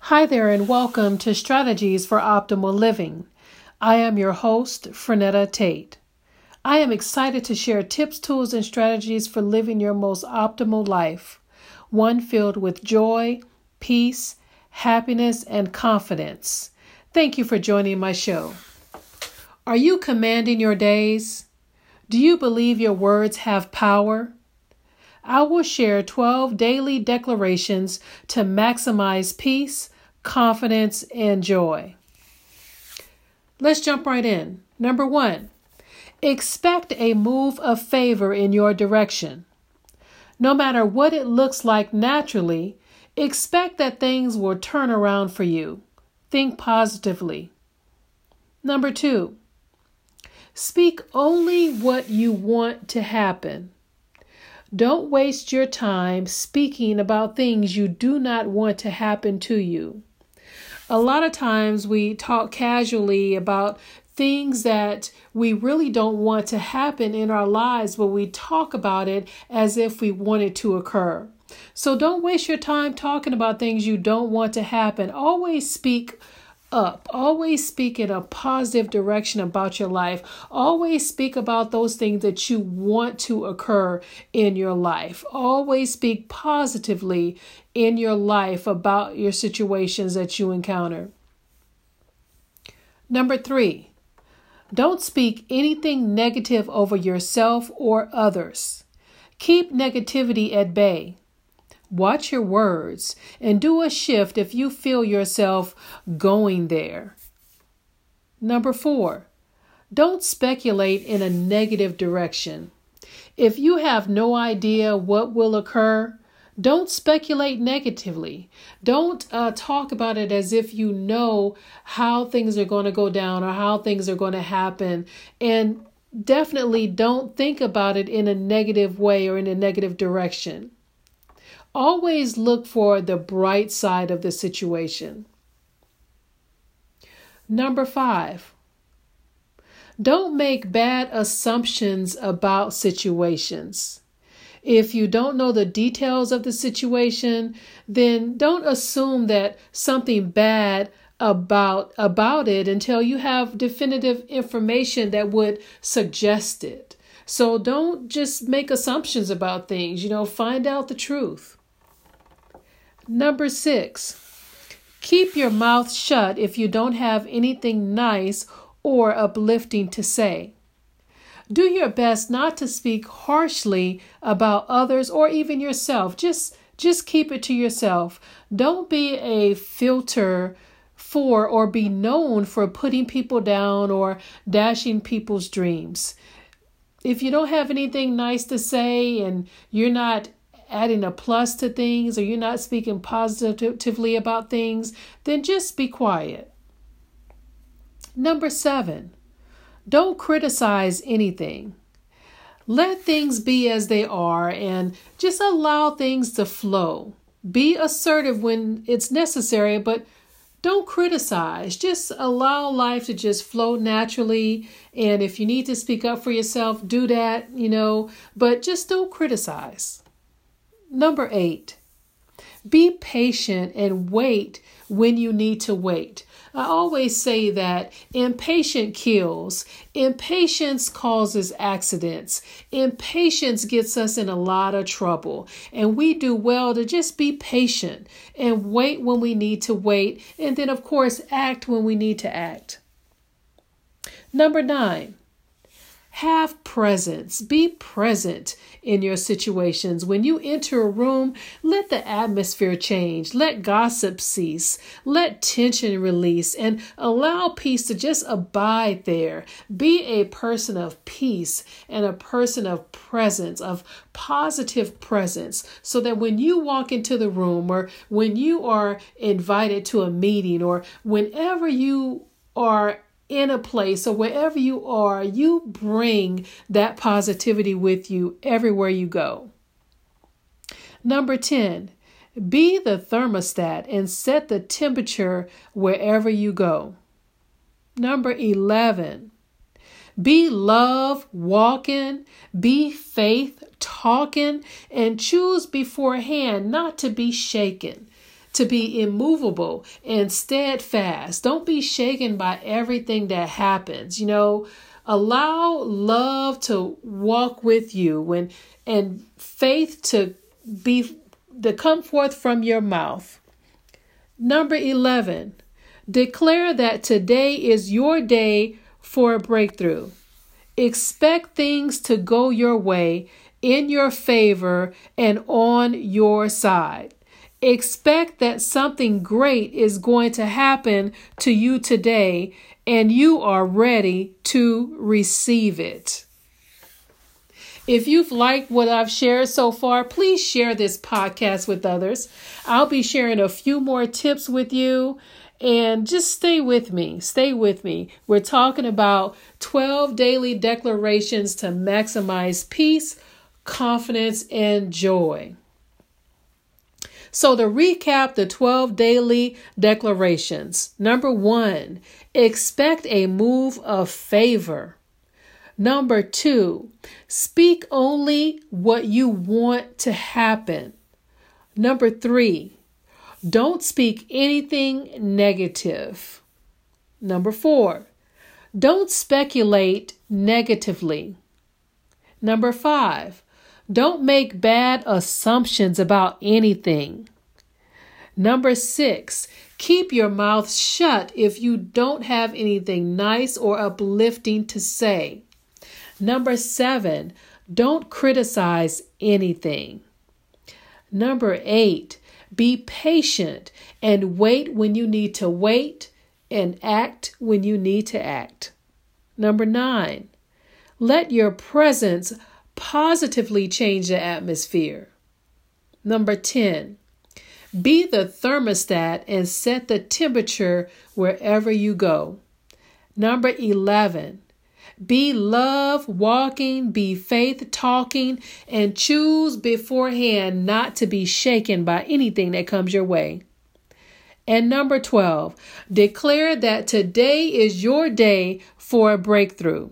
Hi there and welcome to Strategies for Optimal Living. I am your host, Frenetta Tate. I am excited to share tips, tools, and strategies for living your most optimal life, one filled with joy, peace, happiness, and confidence. Thank you for joining my show. Are you commanding your days? Do you believe your words have power? I will share 12 daily declarations to maximize peace, confidence, and joy. Let's jump right in. Number 1, expect a move of favor in your direction. No matter what it looks like naturally, expect that things will turn around for you. Think positively. Number 2, speak only what you want to happen. Don't waste your time speaking about things you do not want to happen to you. A lot of times we talk casually about things that we really don't want to happen in our lives, but we talk about it as if we want it to occur. So don't waste your time talking about things you don't want to happen. Always speak up. Always speak in a positive direction about your life. Always speak about those things that you want to occur in your life. Always speak positively in your life about your situations that you encounter. Number 3, don't speak anything negative over yourself or others. Keep negativity at bay. Watch your words and do a shift if you feel yourself going there. Number 4, don't speculate in a negative direction. If you have no idea what will occur, don't speculate negatively. Don't talk about it as if you know how things are going to go down or how things are going to happen. And definitely don't think about it in a negative way or in a negative direction. Always look for the bright side of the situation. Number 5, don't make bad assumptions about situations. If you don't know the details of the situation, then don't assume that something bad about it until you have definitive information that would suggest it. So don't just make assumptions about things, find out the truth. Number 6, keep your mouth shut if you don't have anything nice or uplifting to say. Do your best not to speak harshly about others or even yourself. Just keep it to yourself. Don't be a filter for or be known for putting people down or dashing people's dreams. If you don't have anything nice to say and you're not adding a plus to things or you're not speaking positively about things, then just be quiet. Number 7, don't criticize anything. Let things be as they are and just allow things to flow. Be assertive when it's necessary, but don't criticize. Just allow life to just flow naturally. And if you need to speak up for yourself, do that, but just don't criticize. Number 8, be patient and wait when you need to wait. I always say that impatience kills. Impatience causes accidents. Impatience gets us in a lot of trouble. And we do well to just be patient and wait when we need to wait. And then, of course, act when we need to act. Number 9, have presence. Be present in your situations. When you enter a room, let the atmosphere change. Let gossip cease. Let tension release and allow peace to just abide there. Be a person of peace and a person of presence, of positive presence, so that when you walk into the room or when you are invited to a meeting or whenever you are in a place or wherever you are, you bring that positivity with you everywhere you go. Number 10, be the thermostat and set the temperature wherever you go. Number 11, be love walking, be faith talking, and choose beforehand not to be shaken. to be immovable and steadfast. Don't be shaken by everything that happens. Allow love to walk with you and faith to come forth from your mouth. Number 11, declare that today is your day for a breakthrough. Expect things to go your way, in your favor, and on your side. Expect that something great is going to happen to you today, and you are ready to receive it. If you've liked what I've shared so far, please share this podcast with others. I'll be sharing a few more tips with you, and just stay with me. Stay with me. We're talking about 12 daily declarations to maximize peace, confidence, and joy. So to recap the 12 daily declarations. Number 1, expect a move of favor. Number 2, speak only what you want to happen. Number 3, don't speak anything negative. Number 4, don't speculate negatively. Number 5, don't make bad assumptions about anything. Number 6, keep your mouth shut if you don't have anything nice or uplifting to say. Number 7, don't criticize anything. Number 8, be patient and wait when you need to wait and act when you need to act. Number 9, let your presence positively change the atmosphere. Number 10, be the thermostat and set the temperature wherever you go. Number 11, be love walking, be faith talking, and choose beforehand not to be shaken by anything that comes your way. And number 12, declare that today is your day for a breakthrough.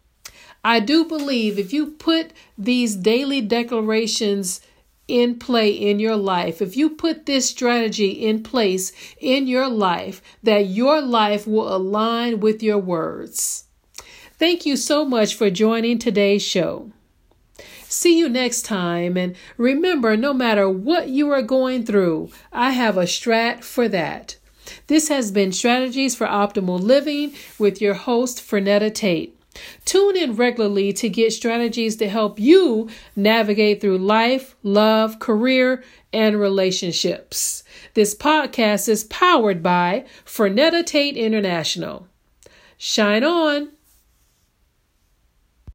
I do believe if you put these daily declarations in play in your life, if you put this strategy in place in your life, that your life will align with your words. Thank you so much for joining today's show. See you next time. And remember, no matter what you are going through, I have a strat for that. This has been Strategies for Optimal Living with your host, Fernetta Tate. Tune in regularly to get strategies to help you navigate through life, love, career, and relationships. This podcast is powered by Fernetta Tate International. Shine on!